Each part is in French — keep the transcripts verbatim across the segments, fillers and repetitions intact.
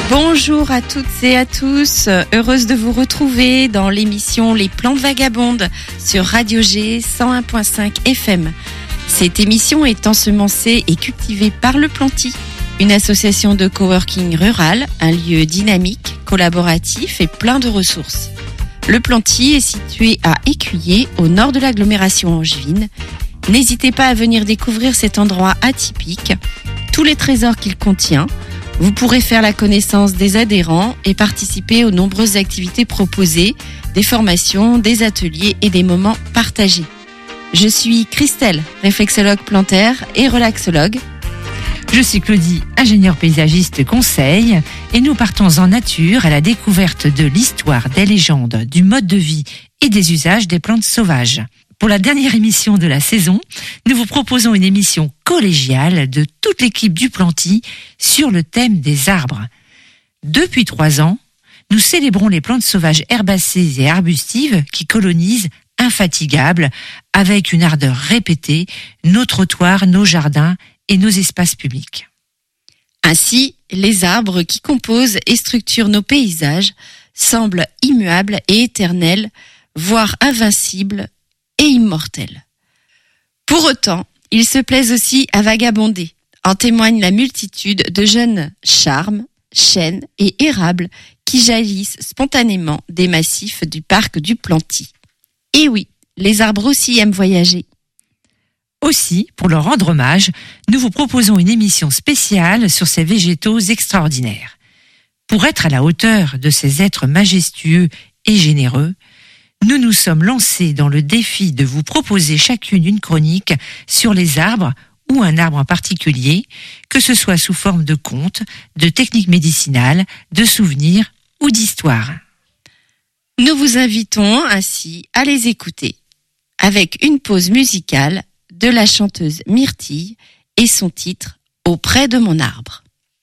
Bonjour à toutes et à tous, heureuse de vous retrouver dans l'émission Les Plantes Vagabondes sur Radio G cent un virgule cinq F M. Cette émission est ensemencée et cultivée par Le Planty, une association de coworking rural, un lieu dynamique, collaboratif et plein de ressources. Le Planty est situé à Écuyer, au nord de l'agglomération angevine. N'hésitez pas à venir découvrir cet endroit atypique, tous les trésors qu'il contient. Vous pourrez faire la connaissance des adhérents et participer aux nombreuses activités proposées, des formations, des ateliers et des moments partagés. Je suis Christelle, réflexologue plantaire et relaxologue. Je suis Claudie, ingénieure paysagiste conseil, et nous partons en nature à la découverte de l'histoire, des légendes, du mode de vie et des usages des plantes sauvages. Pour la dernière émission de la saison, nous vous proposons une émission collégiale de toute l'équipe du Planty sur le thème des arbres. Depuis trois ans, nous célébrons les plantes sauvages herbacées et arbustives qui colonisent infatigables, avec une ardeur répétée, nos trottoirs, nos jardins et nos espaces publics. Ainsi, les arbres qui composent et structurent nos paysages semblent immuables et éternels, voire invincibles et immortels. Pour autant, ils se plaisent aussi à vagabonder. En témoigne la multitude de jeunes charmes, chênes et érables qui jaillissent spontanément des massifs du parc du Planty. Et oui, les arbres aussi aiment voyager. Aussi, pour leur rendre hommage, nous vous proposons une émission spéciale sur ces végétaux extraordinaires. Pour être à la hauteur de ces êtres majestueux et généreux, nous nous sommes lancés dans le défi de vous proposer chacune une chronique sur les arbres ou un arbre en particulier, que ce soit sous forme de contes, de techniques médicinales, de souvenirs ou d'histoires. Nous vous invitons ainsi à les écouter, avec une pause musicale de la chanteuse Myrtille et son titre « Auprès de mon arbre ».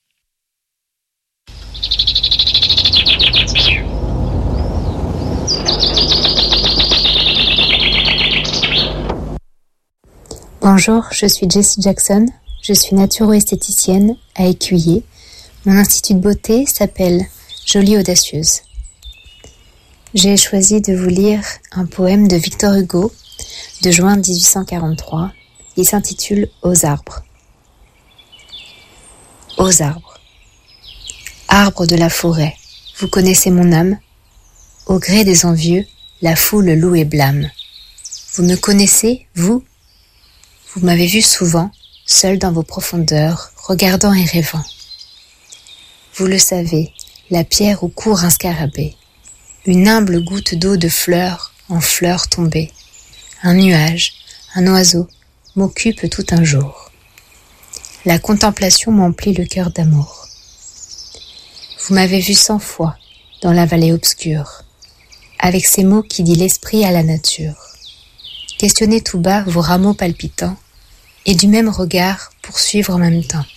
Bonjour, je suis Jessie Jackson, je suis naturo-esthéticienne à Écuyer. Mon institut de beauté s'appelle Jolie Audacieuse. J'ai choisi de vous lire un poème de Victor Hugo de juin dix-huit cent quarante-trois. Il s'intitule « Aux arbres ». Aux arbres. Arbres de la forêt, vous connaissez mon âme. Au gré des envieux, la foule loue et blâme. Vous me connaissez, vous ? Vous m'avez vu souvent, seul dans vos profondeurs, regardant et rêvant. Vous le savez, la pierre où court un scarabée, une humble goutte d'eau de fleurs en fleurs tombées, un nuage, un oiseau m'occupe tout un jour. La contemplation m'emplit le cœur d'amour. Vous m'avez vu cent fois dans la vallée obscure, avec ces mots qui dit l'esprit à la nature. Questionner tout bas vos rameaux palpitants, et du même regard poursuivre en même temps.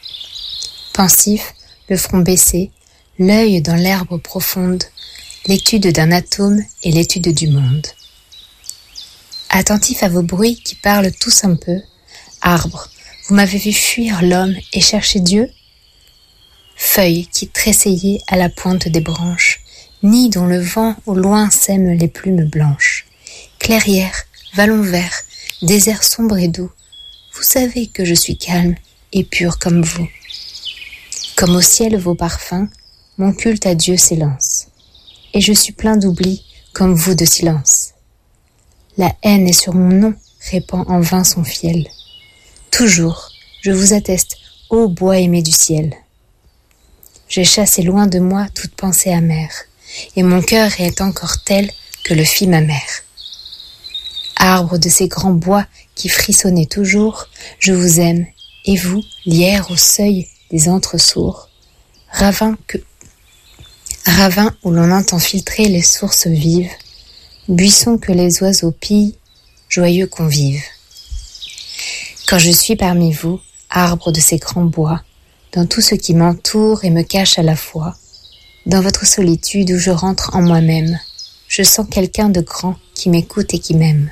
Pensif, le front baissé, l'œil dans l'herbe profonde, l'étude d'un atome et l'étude du monde. Attentif à vos bruits qui parlent tous un peu, arbres, vous m'avez vu fuir l'homme et chercher Dieu. Feuilles qui tressaillaient à la pointe des branches, nids dont le vent au loin sème les plumes blanches. Clairières, vallons verts, déserts sombres et doux, vous savez que je suis calme et pure comme vous. Comme au ciel vos parfums, mon culte à Dieu s'élance. Et je suis plein d'oubli comme vous de silence. La haine est sur mon nom, répand en vain son fiel. Toujours, je vous atteste, ô bois aimé du ciel. J'ai chassé loin de moi toute pensée amère, et mon cœur est encore tel que le fit ma mère. Arbre de ces grands bois qui frissonnez toujours, je vous aime, et vous, lierre au seuil des antres sourds, ravin que, ravin où l'on entend filtrer les sources vives, buisson que les oiseaux pillent, joyeux convives. Quand je suis parmi vous, arbre de ces grands bois, dans tout ce qui m'entoure et me cache à la fois, dans votre solitude où je rentre en moi-même, je sens quelqu'un de grand qui m'écoute et qui m'aime.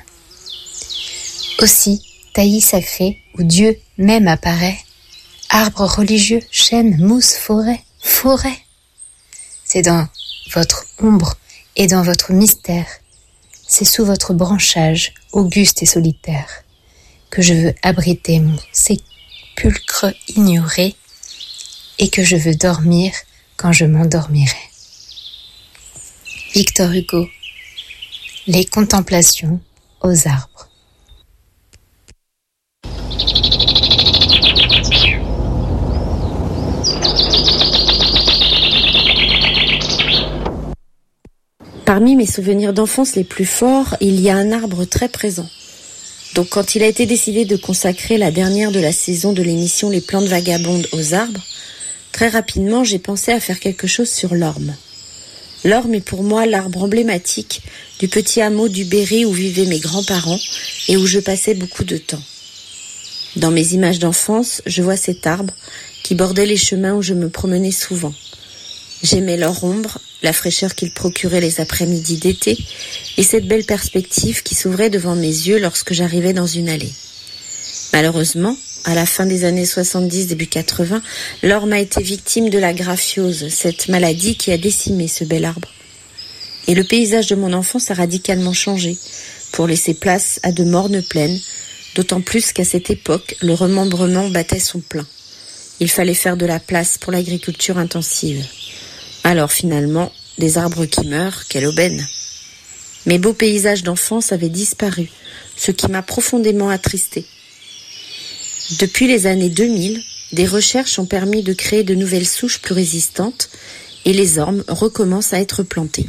Aussi, taillis sacré, où Dieu même apparaît, arbre religieux, chêne, mousse, forêt, forêt, C'est dans votre ombre et dans votre mystère, c'est sous votre branchage auguste et solitaire que je veux abriter mon sépulcre ignoré et que je veux dormir quand je m'endormirai. Victor Hugo, Les contemplations aux arbres. Parmi mes souvenirs d'enfance les plus forts, il y a un arbre très présent. Donc quand il a été décidé de consacrer la dernière de la saison de l'émission Les plantes vagabondes aux arbres, très rapidement j'ai pensé à faire quelque chose sur l'orme. L'orme est pour moi l'arbre emblématique du petit hameau du Berry où vivaient mes grands-parents et où je passais beaucoup de temps. Dans mes images d'enfance, je vois cet arbre qui bordait les chemins où je me promenais souvent. J'aimais leur ombre, la fraîcheur qu'il procurait les après-midi d'été et cette belle perspective qui s'ouvrait devant mes yeux lorsque j'arrivais dans une allée. Malheureusement, à la fin des années soixante-dix, début quatre-vingts, l'orme a été victime de la graphiose, cette maladie qui a décimé ce bel arbre. Et le paysage de mon enfance a radicalement changé pour laisser place à de mornes plaines, d'autant plus qu'à cette époque, le remembrement battait son plein. Il fallait faire de la place pour l'agriculture intensive. Alors finalement, des arbres qui meurent, quelle aubaine. Mes beaux paysages d'enfance avaient disparu, ce qui m'a profondément attristée. Depuis les années deux mille, des recherches ont permis de créer de nouvelles souches plus résistantes et les ormes recommencent à être plantés.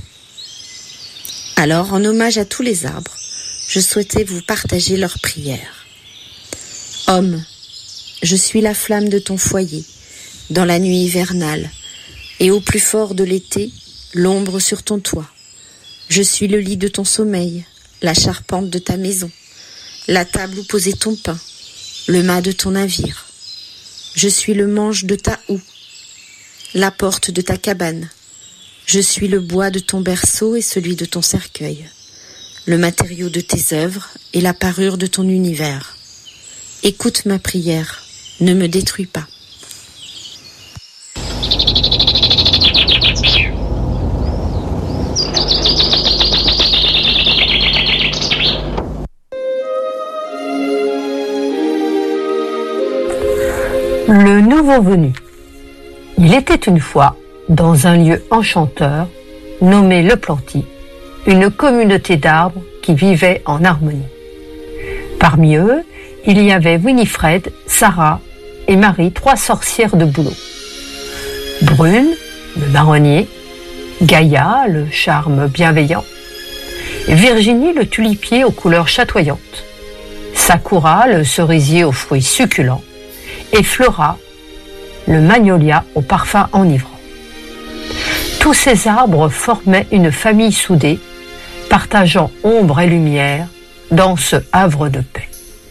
Alors, en hommage à tous les arbres, je souhaitais vous partager leurs prières. Homme, je suis la flamme de ton foyer, dans la nuit hivernale, et au plus fort de l'été, l'ombre sur ton toit. Je suis le lit de ton sommeil, la charpente de ta maison, la table où poser ton pain, le mât de ton navire. Je suis le manche de ta houe, la porte de ta cabane. Je suis le bois de ton berceau et celui de ton cercueil, le matériau de tes œuvres et la parure de ton univers. Écoute ma prière, ne me détruis pas. Le nouveau venu. Il était une fois, dans un lieu enchanteur, nommé Le Planty, une communauté d'arbres qui vivait en harmonie. Parmi eux, il y avait Winifred, Sarah et Marie, trois sorcières de boulot. Brune, le marronnier, Gaïa, le charme bienveillant, et Virginie, le tulipier aux couleurs chatoyantes, Sakura, le cerisier aux fruits succulents, et Flora, le magnolia au parfum enivrant. Tous ces arbres formaient une famille soudée, partageant ombre et lumière dans ce havre de paix.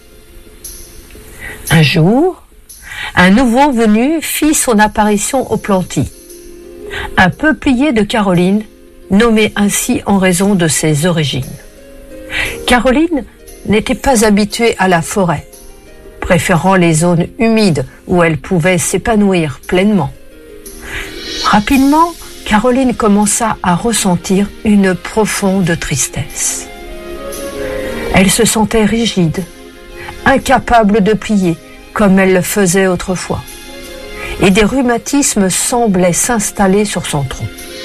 Un jour, un nouveau venu fit son apparition au Planty, un peuplier de Caroline, nommé ainsi en raison de ses origines. Caroline n'était pas habituée à la forêt, préférant les zones humides où elle pouvait s'épanouir pleinement. Rapidement, Caroline commença à ressentir une profonde tristesse. Elle se sentait rigide, incapable de plier comme elle le faisait autrefois, et des rhumatismes semblaient s'installer sur son tronc.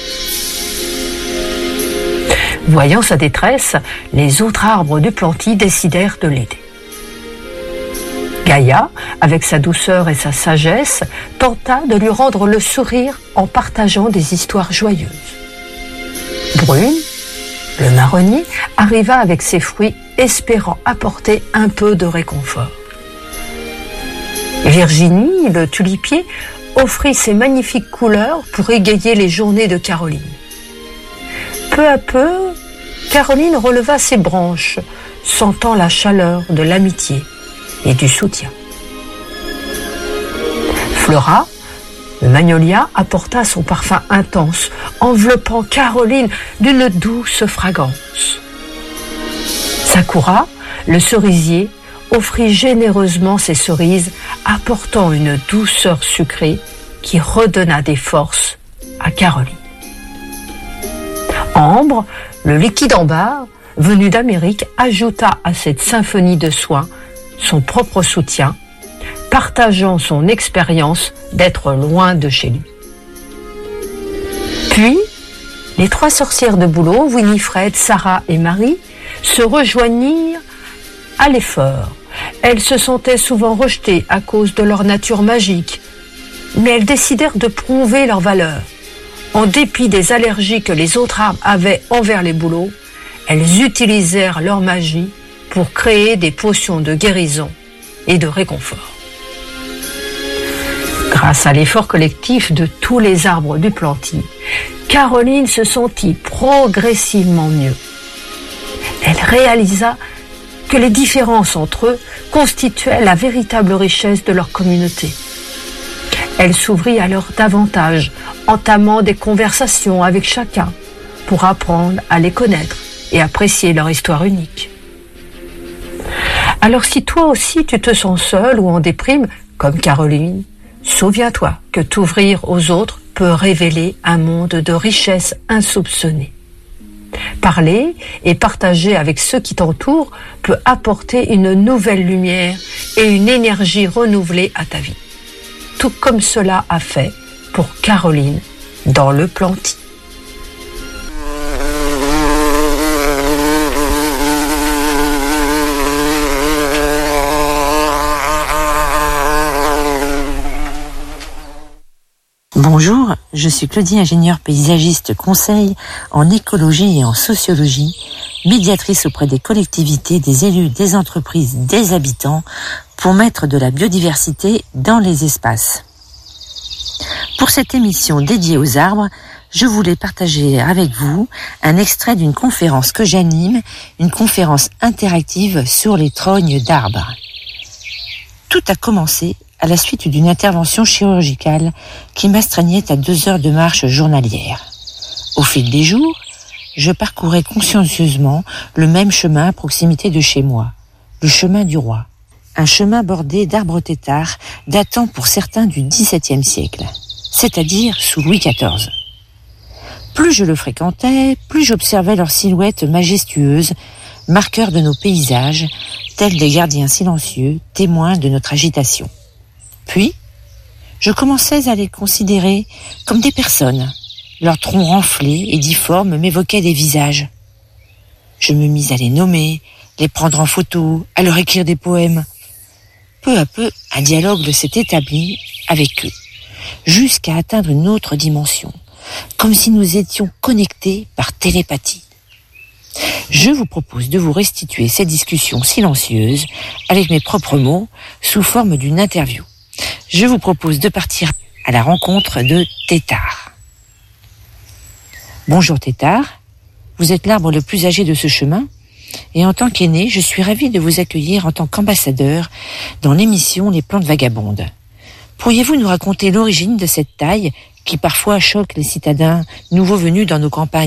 Voyant sa détresse, les autres arbres du Planty décidèrent de l'aider. Gaïa, avec sa douceur et sa sagesse, tenta de lui rendre le sourire en partageant des histoires joyeuses. Brune, le marronnier, arriva avec ses fruits, espérant apporter un peu de réconfort. Virginie, le tulipier, offrit ses magnifiques couleurs pour égayer les journées de Caroline. Peu à peu, Caroline releva ses branches, sentant la chaleur de l'amitié et du soutien. Flora, le magnolia, apporta son parfum intense, enveloppant Caroline d'une douce fragrance. Sakura, le cerisier, offrit généreusement ses cerises, apportant une douceur sucrée qui redonna des forces à Caroline. Ambre, le liquide en barre, venu d'Amérique, ajouta à cette symphonie de soins son propre soutien, partageant son expérience d'être loin de chez lui. Puis, les trois sorcières de Bouleau, Winifred, Sarah et Marie, se rejoignirent à l'effort. Elles se sentaient souvent rejetées à cause de leur nature magique, mais elles décidèrent de prouver leur valeur. En dépit des allergies que les autres arbres avaient envers les bouleaux, elles utilisèrent leur magie pour créer des potions de guérison et de réconfort. Grâce à l'effort collectif de tous les arbres du plantis, Caroline se sentit progressivement mieux. Elle réalisa que les différences entre eux constituaient la véritable richesse de leur communauté. Elle s'ouvrit alors davantage, entamant des conversations avec chacun pour apprendre à les connaître et apprécier leur histoire unique. Alors si toi aussi tu te sens seul ou en déprime, comme Caroline, souviens-toi que t'ouvrir aux autres peut révéler un monde de richesse insoupçonnée. Parler et partager avec ceux qui t'entourent peut apporter une nouvelle lumière et une énergie renouvelée à ta vie. Tout comme cela a fait pour Caroline dans le Plantis. Bonjour, je suis Claudie, ingénieure paysagiste conseil en écologie et en sociologie, médiatrice auprès des collectivités, des élus, des entreprises, des habitants pour mettre de la biodiversité dans les espaces. Pour cette émission dédiée aux arbres, je voulais partager avec vous un extrait d'une conférence que j'anime, une conférence interactive sur les trognes d'arbres. Tout a commencé à la suite d'une intervention chirurgicale qui m'astreignait à deux heures de marche journalière. Au fil des jours, je parcourais consciencieusement le même chemin à proximité de chez moi, le chemin du roi. Un chemin bordé d'arbres têtards datant pour certains du dix-septième siècle, c'est-à-dire sous Louis quatorze. Plus je le fréquentais, plus j'observais leurs silhouettes majestueuses, marqueurs de nos paysages, tels des gardiens silencieux, témoins de notre agitation. Puis, je commençais à les considérer comme des personnes. Leurs troncs renflés et difformes m'évoquaient des visages. Je me mis à les nommer, les prendre en photo, à leur écrire des poèmes. Peu à peu, un dialogue s'est établi avec eux, jusqu'à atteindre une autre dimension, comme si nous étions connectés par télépathie. Je vous propose de vous restituer cette discussion silencieuse avec mes propres mots sous forme d'une interview. Je vous propose de partir à la rencontre de Tétard. Bonjour Tétard, vous êtes l'arbre le plus âgé de ce chemin et en tant qu'aîné, je suis ravie de vous accueillir en tant qu'ambassadeur dans l'émission Les Plantes Vagabondes. Pourriez-vous nous raconter l'origine de cette taille qui parfois choque les citadins nouveaux venus dans nos campagnes ?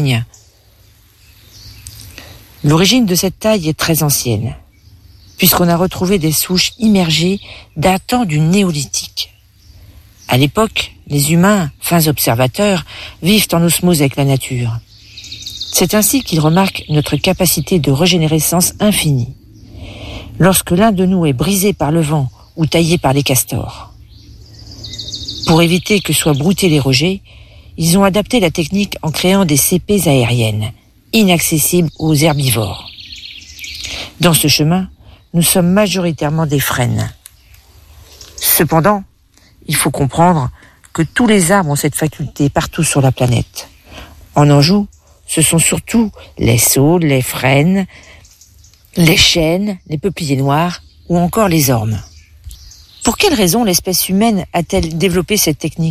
L'origine de cette taille est très ancienne, puisqu'on a retrouvé des souches immergées datant du néolithique. À l'époque, les humains, fins observateurs, vivent en osmose avec la nature. C'est ainsi qu'ils remarquent notre capacité de régénérescence infinie, lorsque l'un de nous est brisé par le vent ou taillé par les castors. Pour éviter que soient broutés les rejets, ils ont adapté la technique en créant des cépées aériennes, inaccessibles aux herbivores. Dans ce chemin, nous sommes majoritairement des frênes. Cependant, il faut comprendre que tous les arbres ont cette faculté partout sur la planète. En Anjou, ce sont surtout les saules, les frênes, les chênes, les peupliers noirs ou encore les ormes. Pour quelle raison l'espèce humaine a-t-elle développé cette technique ?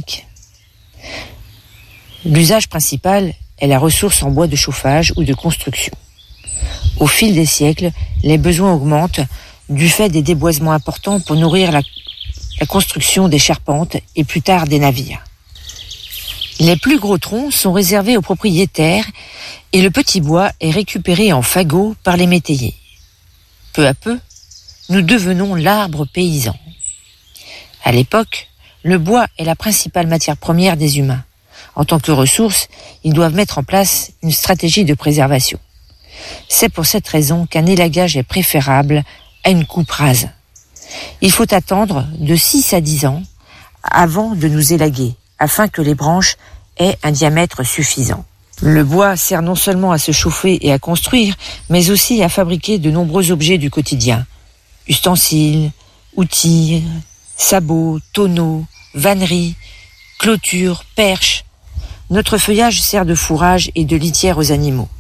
L'usage principal est la ressource en bois de chauffage ou de construction. Au fil des siècles, les besoins augmentent du fait des déboisements importants pour nourrir la, la construction des charpentes et plus tard des navires. Les plus gros troncs sont réservés aux propriétaires et le petit bois est récupéré en fagots par les métayers. Peu à peu, nous devenons l'arbre paysan. À l'époque, le bois est la principale matière première des humains. En tant que ressource, ils doivent mettre en place une stratégie de préservation. C'est pour cette raison qu'un élagage est préférable à une coupe rase. Il faut attendre de six à dix ans avant de nous élaguer, afin que les branches aient un diamètre suffisant. Le bois sert non seulement à se chauffer et à construire, mais aussi à fabriquer de nombreux objets du quotidien. Ustensiles, outils, sabots, tonneaux, vanneries, clôtures, perches. Notre feuillage sert de fourrage et de litière aux animaux.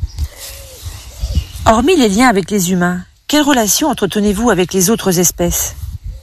Hormis les liens avec les humains, quelle relation entretenez-vous avec les autres espèces ?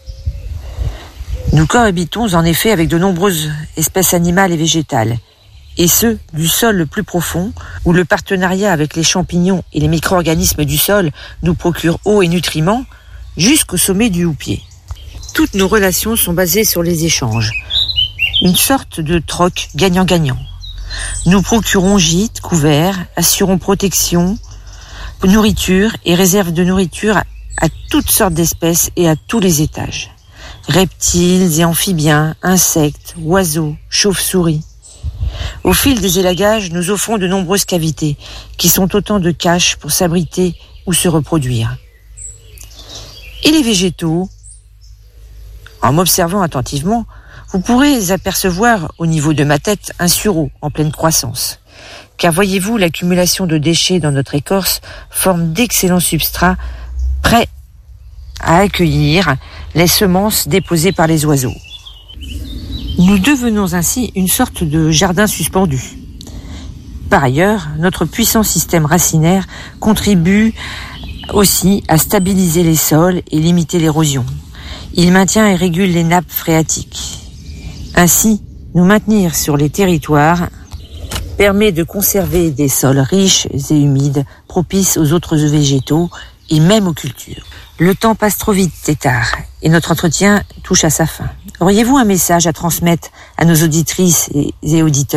Nous cohabitons en effet avec de nombreuses espèces animales et végétales, et ce, du sol le plus profond, où le partenariat avec les champignons et les micro-organismes du sol nous procure eau et nutriments, jusqu'au sommet du houppier. Toutes nos relations sont basées sur les échanges, une sorte de troc gagnant-gagnant. Nous procurons gîtes, couverts, assurons protection, nourriture et réserve de nourriture à toutes sortes d'espèces et à tous les étages. Reptiles et amphibiens, insectes, oiseaux, chauves-souris. Au fil des élagages, nous offrons de nombreuses cavités, qui sont autant de caches pour s'abriter ou se reproduire. Et les végétaux ? En m'observant attentivement, vous pourrez apercevoir au niveau de ma tête un sureau en pleine croissance. Car voyez-vous, l'accumulation de déchets dans notre écorce forme d'excellents substrats prêts à accueillir les semences déposées par les oiseaux. Nous devenons ainsi une sorte de jardin suspendu. Par ailleurs, notre puissant système racinaire contribue aussi à stabiliser les sols et limiter l'érosion. Il maintient et régule les nappes phréatiques. Ainsi, nous maintenir sur les territoires permet de conserver des sols riches et humides, propices aux autres végétaux et même aux cultures. Le temps passe trop vite, Tétard, et notre entretien touche à sa fin. Auriez-vous un message à transmettre à nos auditrices et auditeurs ?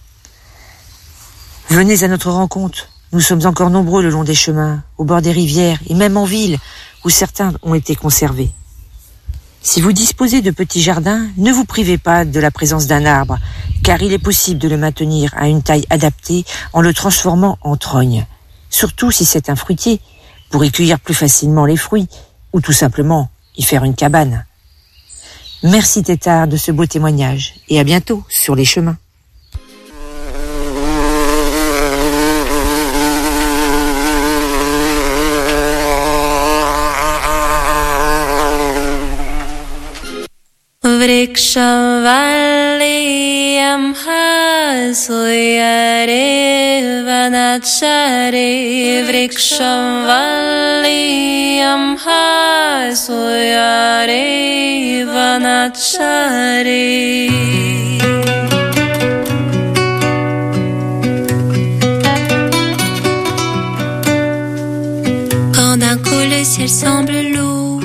Venez à notre rencontre. Nous sommes encore nombreux le long des chemins, au bord des rivières et même en ville, où certains ont été conservés. Si vous disposez de petits jardins, ne vous privez pas de la présence d'un arbre, car il est possible de le maintenir à une taille adaptée en le transformant en trogne. Surtout si c'est un fruitier, pour y cueillir plus facilement les fruits, ou tout simplement y faire une cabane. Merci Tétard de ce beau témoignage, et à bientôt sur les chemins. Vriksham Valiyam Hasuyare Vanachare Vriksham Valiyam Hasuyare Vanachare. Quand d'un coup le ciel semble lourd,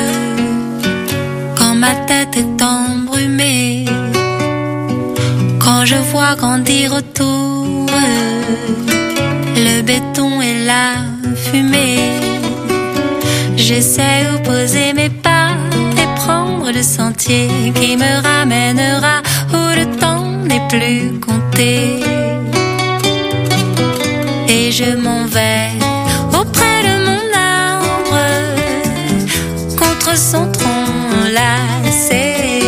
quand ma tête est embrumée, quand je vois grandir autour le béton et la fumée, j'essaie de poser mes pas et prendre le sentier qui me ramènera où le temps n'est plus compté. Et je m'en vais auprès de mon arbre, contre son tronc lacé.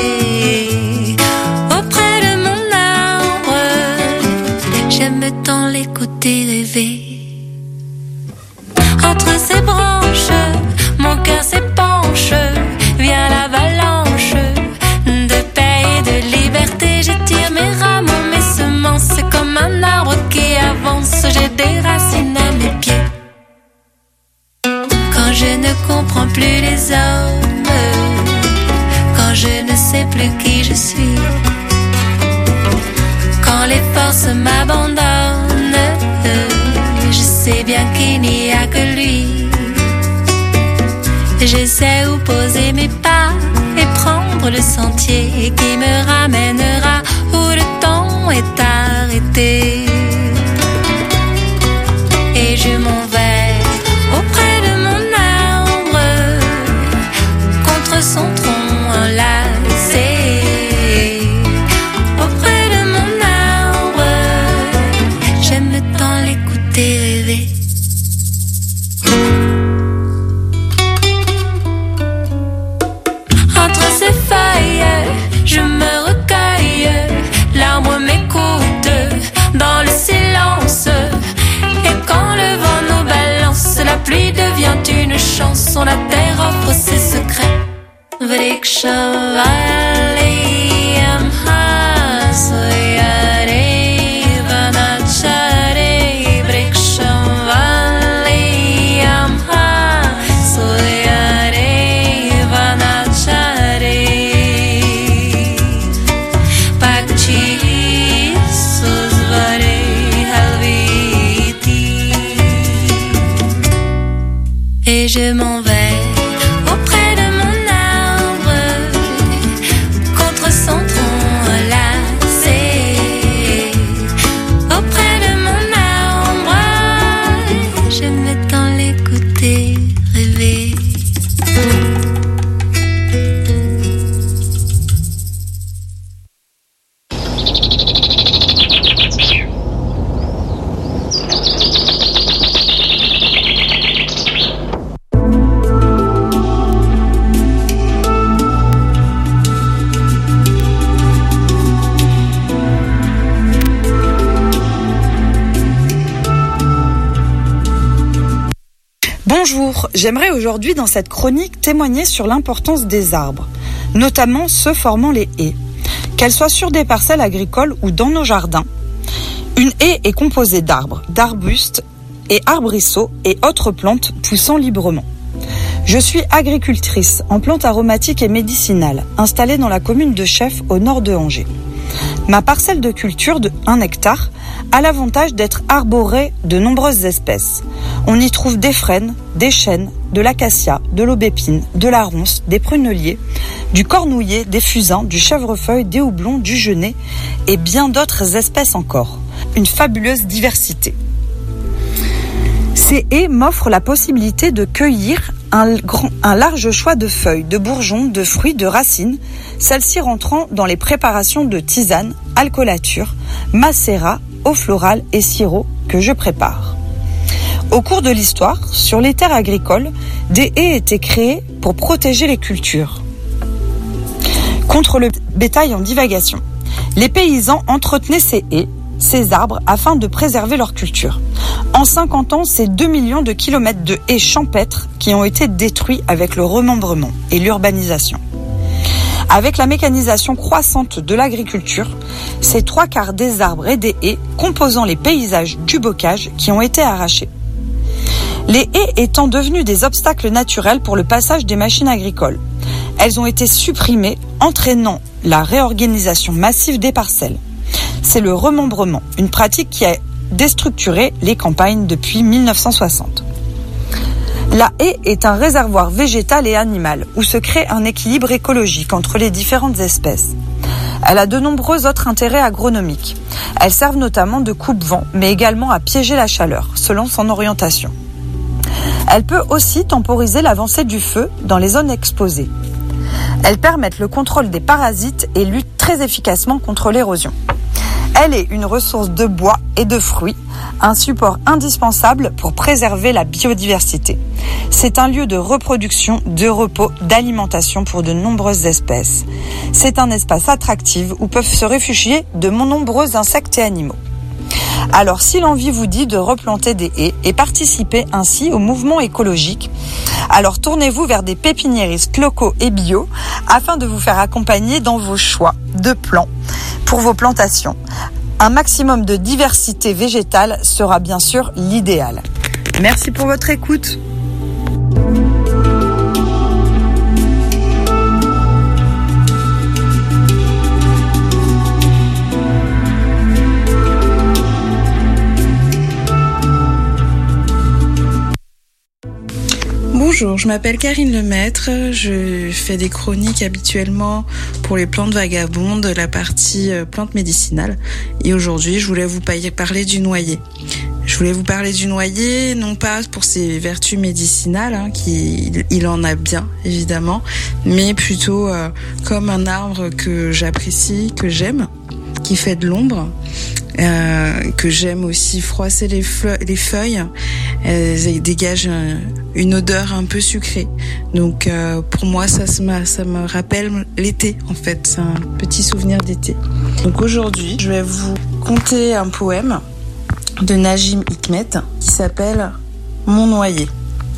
Auprès de mon arbre, j'aime tant l'écouter rêver. Entre ses branches, mon cœur s'épanche, vient l'avalanche de paix et de liberté. J'étire mes rameaux, mes semences, c'est comme un arbre qui avance. J'ai des racines à mes pieds. Quand je ne comprends plus les hommes, quand je ne sais plus qui je suis, quand les forces m'abandonnent, je sais bien qu'il n'y a que lui. J'essaie où poser mes pas et prendre le sentier qui me ramènera où le temps est arrêté. Et je m'en vais auprès de mon arbre, contre son tronc enlacé. Auprès de mon chanson, la terre offre ses secrets. Vriksham Valiyam Hasuyare Vanachare Vriksham Valiyam Hasuyare Vanachare Pakchi Susvare Halviti. Et je m'en vais auprès de mon arbre, contre son tronc lacé. Auprès de mon arbre, je m'étends l'écouter rêver. Bonjour, j'aimerais aujourd'hui dans cette chronique témoigner sur l'importance des arbres, notamment ceux formant les haies, qu'elles soient sur des parcelles agricoles ou dans nos jardins. Une haie est composée d'arbres, d'arbustes et arbrisseaux et autres plantes poussant librement. Je suis agricultrice en plantes aromatiques et médicinales, installée dans la commune de Chef au nord de Angers. Ma parcelle de culture de un hectare a l'avantage d'être arborée de nombreuses espèces. On y trouve des frênes, des chênes, de l'acacia, de l'aubépine, de la ronce, des pruneliers, du cornouiller, des fusains, du chèvrefeuille, des houblons, du genêt et bien d'autres espèces encore. Une fabuleuse diversité. Ces haies m'offrent la possibilité de cueillir un, grand, un large choix de feuilles, de bourgeons, de fruits, de racines, celles-ci rentrant dans les préparations de tisanes, alcoolatures, macérats, eau florale et sirop que je prépare. Au cours de l'histoire, sur les terres agricoles, des haies étaient créées pour protéger les cultures contre le bétail en divagation. Les paysans entretenaient ces haies, ces arbres, afin de préserver leur culture. En cinquante ans, c'est deux millions de kilomètres de haies champêtres qui ont été détruits avec le remembrement et l'urbanisation. Avec la mécanisation croissante de l'agriculture, c'est trois quarts des arbres et des haies composant les paysages du bocage qui ont été arrachés. Les haies étant devenues des obstacles naturels pour le passage des machines agricoles. Elles ont été supprimées, entraînant la réorganisation massive des parcelles. C'est le remembrement, une pratique qui a déstructuré les campagnes depuis mille neuf cent soixante. La haie est un réservoir végétal et animal où se crée un équilibre écologique entre les différentes espèces. Elle a de nombreux autres intérêts agronomiques. Elles servent notamment de coupe-vent, mais également à piéger la chaleur, selon son orientation. Elle peut aussi temporiser l'avancée du feu dans les zones exposées. Elles permettent le contrôle des parasites et luttent très efficacement contre l'érosion. Elle est une ressource de bois et de fruits, un support indispensable pour préserver la biodiversité. C'est un lieu de reproduction, de repos, d'alimentation pour de nombreuses espèces. C'est un espace attractif où peuvent se réfugier de nombreux insectes et animaux. Alors si l'envie vous dit de replanter des haies et participer ainsi au mouvement écologique, alors tournez-vous vers des pépiniéristes locaux et bio afin de vous faire accompagner dans vos choix de plants pour vos plantations. Un maximum de diversité végétale sera bien sûr l'idéal. Merci pour votre écoute. Bonjour, je m'appelle Karine Lemaître, je fais des chroniques habituellement pour les plantes vagabondes, la partie plantes médicinales. Et aujourd'hui, je voulais vous parler du noyer. Je voulais vous parler du noyer, non pas pour ses vertus médicinales, hein, qui il en a bien évidemment, mais plutôt euh, comme un arbre que j'apprécie, que j'aime, qui fait de l'ombre. Euh, que j'aime aussi froisser les, fleu- les feuilles. Elles dégagent un, une odeur un peu sucrée. Donc euh, pour moi, ça, ça, me, ça me rappelle l'été en fait. C'est un petit souvenir d'été. Donc aujourd'hui, je vais vous conter un poème de Najim Hikmet qui s'appelle Mon noyer.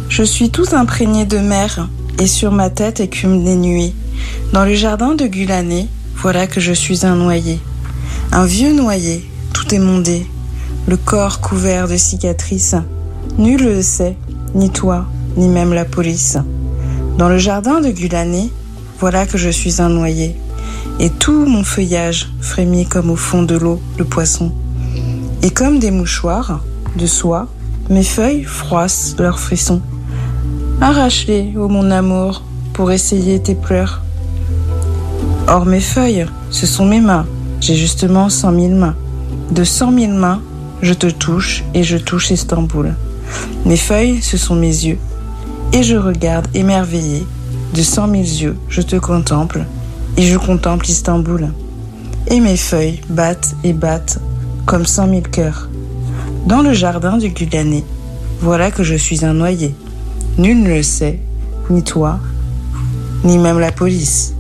Je suis tout imprégné de mer, et sur ma tête écument les nuées. Dans le jardin de Gulané, voilà que je suis un noyer. Un vieux noyer, tout émondé, le corps couvert de cicatrices. Nul ne le sait, ni toi, ni même la police. Dans le jardin de Gulané, voilà que je suis un noyer. Et tout mon feuillage frémit comme au fond de l'eau le poisson. Et comme des mouchoirs de soie, mes feuilles froissent leurs frissons. Arrache-les, ô mon amour, pour essayer tes pleurs. Or mes feuilles, ce sont mes mains, j'ai justement cent mille mains. De cent mille mains, je te touche et je touche Istanbul. Mes feuilles, ce sont mes yeux, et je regarde émerveillé. De cent mille yeux, je te contemple, et je contemple Istanbul. Et mes feuilles battent et battent comme cent mille cœurs. Dans le jardin du Gulané, voilà que je suis un noyer. Nul ne le sait, ni toi, ni même la police.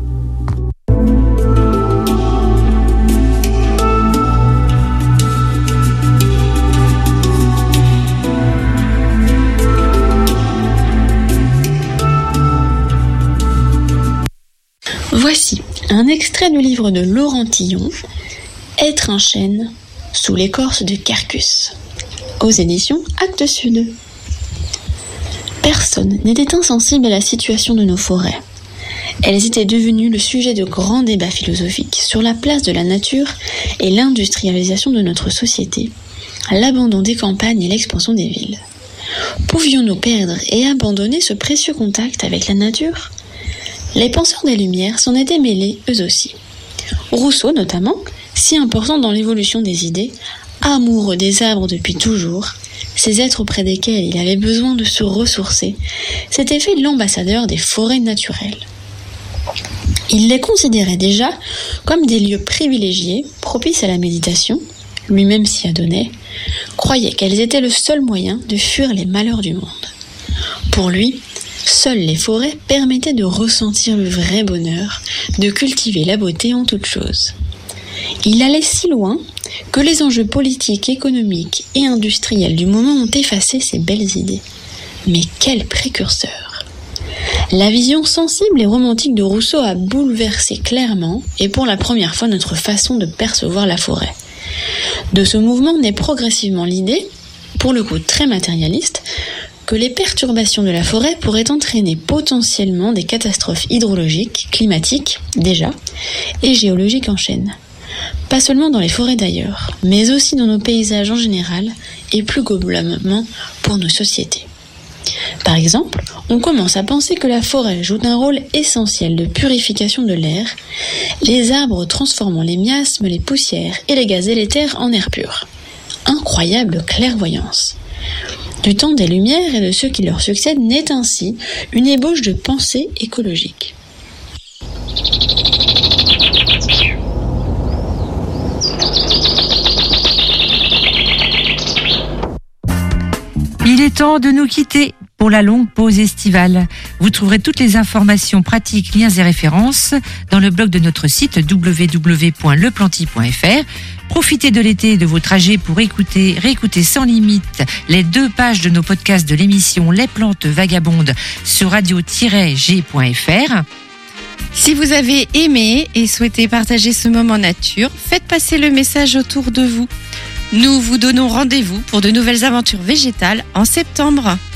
Voici un extrait du livre de Laurent Tillon, Être un chêne sous l'écorce de Quercus, aux éditions Actes Sud. Personne n'était insensible à la situation de nos forêts. Elles étaient devenues le sujet de grands débats philosophiques sur la place de la nature et l'industrialisation de notre société, l'abandon des campagnes et l'expansion des villes. Pouvions-nous perdre et abandonner ce précieux contact avec la nature ? Les penseurs des Lumières s'en étaient mêlés eux aussi. Rousseau notamment, si important dans l'évolution des idées, amoureux des arbres depuis toujours, ces êtres auprès desquels il avait besoin de se ressourcer, s'était fait l'ambassadeur des forêts naturelles. Il les considérait déjà comme des lieux privilégiés, propices à la méditation, lui-même s'y adonnait, croyait qu'elles étaient le seul moyen de fuir les malheurs du monde. Pour lui, seules les forêts permettaient de ressentir le vrai bonheur, de cultiver la beauté en toutes choses. Il allait si loin que les enjeux politiques, économiques et industriels du moment ont effacé ces belles idées. Mais quel précurseur! La vision sensible et romantique de Rousseau a bouleversé clairement et pour la première fois notre façon de percevoir la forêt. De ce mouvement naît progressivement l'idée, pour le coup très matérialiste, que les perturbations de la forêt pourraient entraîner potentiellement des catastrophes hydrologiques, climatiques déjà, et géologiques en chaîne. Pas seulement dans les forêts d'ailleurs, mais aussi dans nos paysages en général et plus globalement pour nos sociétés. Par exemple, on commence à penser que la forêt joue un rôle essentiel de purification de l'air, les arbres transformant les miasmes, les poussières et les gaz délétères en air pur. Incroyable clairvoyance! Du temps des Lumières et de ceux qui leur succèdent naît ainsi une ébauche de pensée écologique. Il est temps de nous quitter pour la longue pause estivale. Vous trouverez toutes les informations pratiques, liens et références dans le blog de notre site w w w point le planty point f r. Profitez de l'été et de vos trajets pour écouter, réécouter sans limite les deux pages de nos podcasts de l'émission Les Plantes Vagabondes sur radio tiret g point f r. Si vous avez aimé et souhaitez partager ce moment nature, faites passer le message autour de vous. Nous vous donnons rendez-vous pour de nouvelles aventures végétales en septembre.